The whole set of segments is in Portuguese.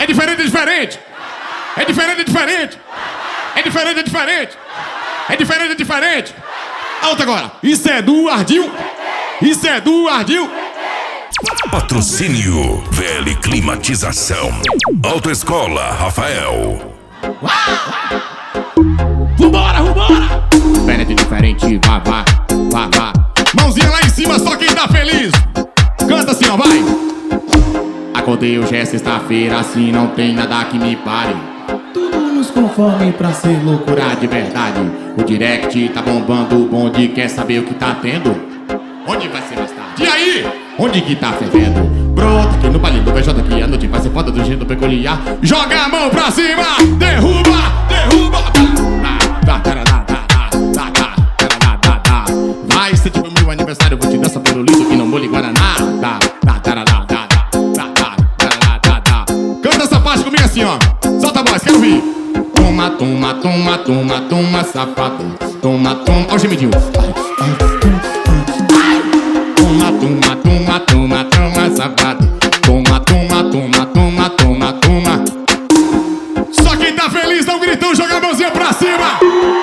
É diferente, é diferente. É diferente, é diferente. É diferente, é diferente. É diferente, é diferente. A outra agora. Isso é do Ardil. Isso é do Ardil. Patrocínio VL Climatização. Autoescola Rafael. Vambora, vambora. Diferente, diferente. Vá, vá, vá, vá. Mãozinha lá em cima, só quem tá feliz. Canta assim, ó, vai. Acordei hoje é sexta-feira, assim não tem nada que me pare. Tudo nos conforme pra ser loucura de verdade. O direct tá bombando, o bonde quer saber o que tá tendo. Onde vai ser mais tarde? E aí? Onde que tá fervendo? Brota aqui no baile do VJ que a noite vai ser foda do jeito peculiar. Joga a mão pra cima, derruba, derruba. Vai ser tipo meu aniversário, vou te dar sabor lindo que não molhe guaraná. Canta essa parte comigo assim, ó. Solta a voz, quero ouvir. Toma, toma, toma, toma, toma, safado. Toma, toma, ó o gemidinho. Toma, toma, toma, toma, toma, safado. Toma, toma, toma, toma, toma, toma. Só quem tá feliz dá um gritão, joga a mãozinha pra cima.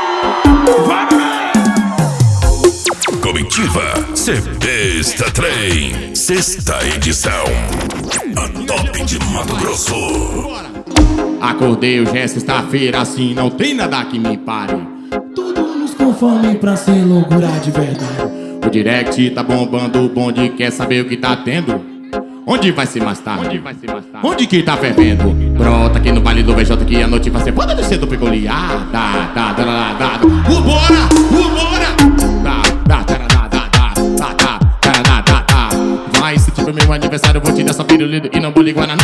Comitiva Cepesta Trem, sexta edição. A top de Mato Grosso. Acordei hoje é sexta-feira, assim não tem nada que me pare. Tudo nos conforme pra ser loucura de verdade. O direct tá bombando, o bonde quer saber o que tá tendo. Onde vai ser mais tarde? Onde vai ser mais tarde? Onde que tá fervendo? Brota aqui no baile do VJ que a noite vai ser foda do cedo peculiar. Vambora, vambora. Vai se tipo meu aniversário, eu vou te dar só pirulito e não vou ligar na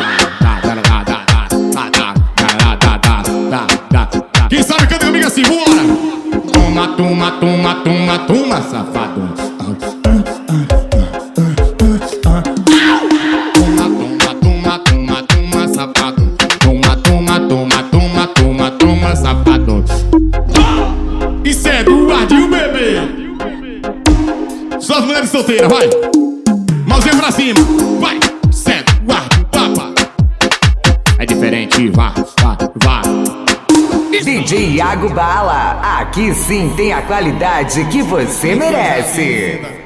Quem sabe canta comigo assim, bora! Toma, toma, toma, toma, toma, safado. Toma, toma, toma, toma, toma, safado. Toma, toma, toma, toma, toma, toma, safado. Isso é do Ardil, bebê! Só as mulheres solteiras, vai! Mãozinha pra cima, vai! Senta, guarda, papa! É diferente, vá, vá, vá! DJ Iago Bala, aqui sim tem a qualidade que você merece.